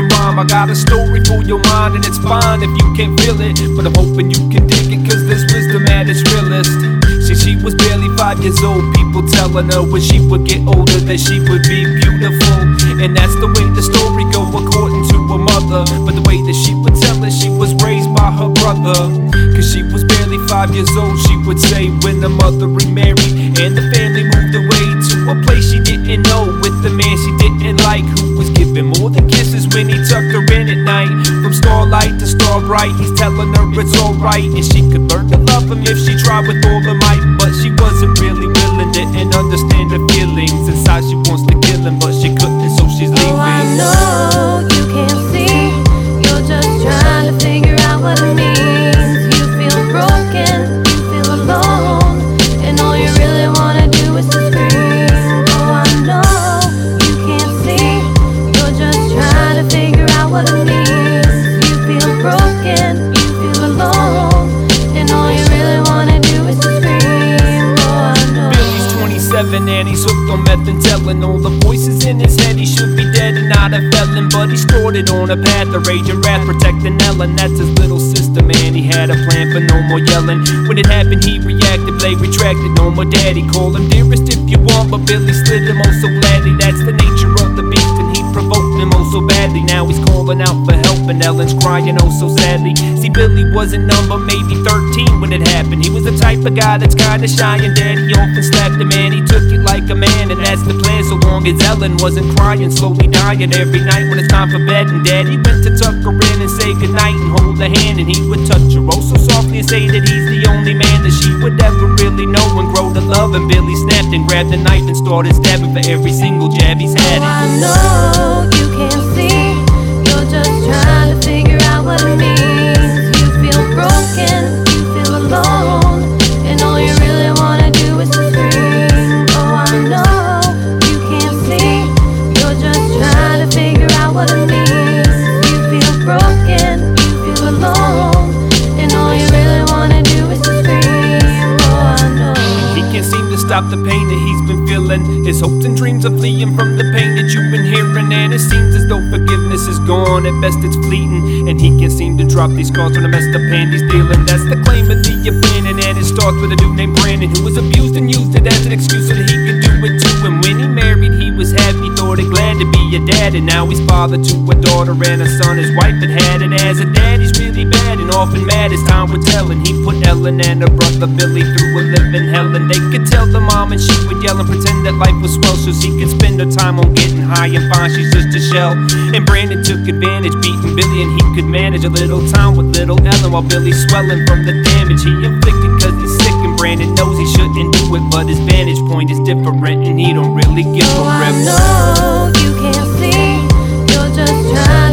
rhyme. I got a story for your mind, and it's fine if you can't feel it, but I'm hoping you can dig it, cause there's wisdom at its realest. She was barely 5 years old, people telling her when she would get older that she would be beautiful. And that's the way the story go according to her mother. But the way that she would tell it, she was raised by her brother. Cause she was barely 5 years old, she would say, when the mother remarried and the family moved away to a place she didn't know, with the man she didn't like, who was giving more than kisses when he tucked her in at night. From starlight to starbright, he's telling her it's alright, and she could learn to love him if she tried with all her might. But she wasn't really willing, didn't understand her feelings. Inside she wants to kill him, but she couldn't, so she's leaving. Oh, I know you can't see, you're just trying to figure out what it means. You feel broken, you feel alone, and all you really wanna do is to scream. Oh, I know you can't see, you're just trying to figure out what it means. You feel broken, you feel alone, and all you really wanna do is to scream. Oh, I know. Billy's 27 and he's hooked on meth and telling all the voices in his head he should be dead and not a felon. But he started on a path of rage and wrath, protecting Ellen, that's his little sister, man. He had a plan for no more yelling. When it happened he reacted, Blade retracted, no more daddy. Call him dearest if you want, but Billy slid him oh so gladly. That's the nature of the beast, and he provoked him oh so badly. Now he's calling out for help and Ellen's crying oh so sadly. See, Billy wasn't number maybe 13 when it happened. He was the type of guy that's kinda shy, and daddy often slapped him, and he took it like a man, and that's the plan so long as Ellen wasn't crying, slowly dying every night when it's time for bed. And daddy went to tuck her in and say goodnight and hold her hand, and he would touch her oh so softly and say that he's the only man that she would ever really know and grow to love. And Billy snapped and grabbed the knife and started stabbing for every single jab he's had. Oh, I know you can't see, you're just trying to figure out what it means. You feel broken, you feel alone, and all you really wanna do is to scream. Oh, I know you can't see, you're just trying to figure out what it means. You feel broken, you feel alone, and all you really wanna do is to scream. Oh, I know. He can't seem to stop the pain that he's been feeling. His hopes and dreams are fleeing from the pain that you've been hearing, and it seems as though forgiveness is gone, at best it's fleeting. And he can't seem to drop these scars from the messed up hand he's dealing. That's the claim of the abandoned, and it starts with a dude named Brandon, who was abused and used it as an excuse so that he could do it too. And when he married he was happy, thought it glad to be a dad, and now he's father to a daughter and a son. His wife had it as a dad, he's really bad and often mad as time would tell. And he put Ellen and her brother Billy through a living hell, and they could tell the mom and she would yell and pretend that life was swell so she could spend her time on getting high and find she's just a shell. And Brandon took advantage, beating Billy, and he could manage a little time with little Ellen while Billy's swelling from the damage he inflicted, cause he's sick and Brandon knows he shouldn't do it, but his vantage point is different and he don't really give Oh, a I rip. know you can't see, you're just trying